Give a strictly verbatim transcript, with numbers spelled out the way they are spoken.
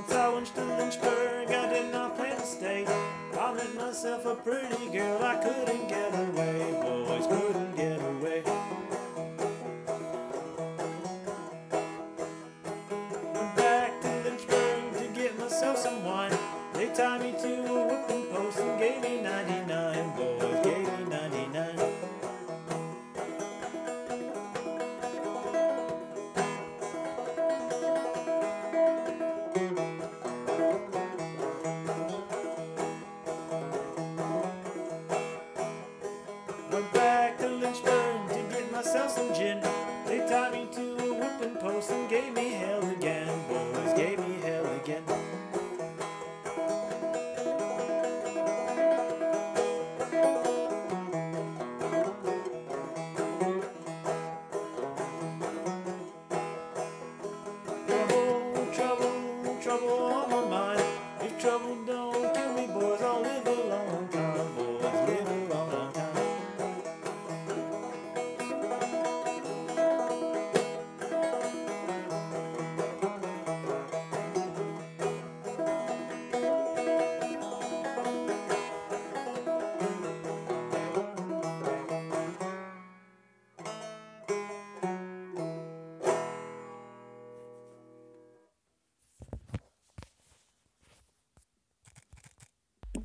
Once I went to Lynchburg, I did not plan to stay. I met myself a pretty girl, I couldn't get away. Boys couldn't get away. Went back to Lynchburg to get myself some wine. They tied me to a whipping post and gave me ninety-nine. Boys gave me ninety-nine. Went back to Lynchburg to get myself some gin. They tied me to a whipping post and gave me hell again. Boys gave me hell again. Trouble, trouble, trouble on my